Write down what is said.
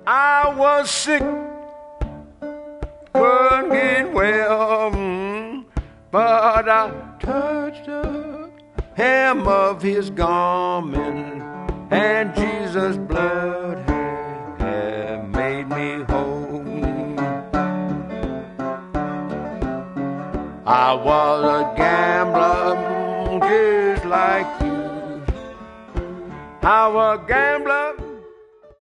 I was sick, couldn't get well, but I touched the hem of his garment, and Jesus' blood had made me whole. I was a gambler just like you. I was a gambler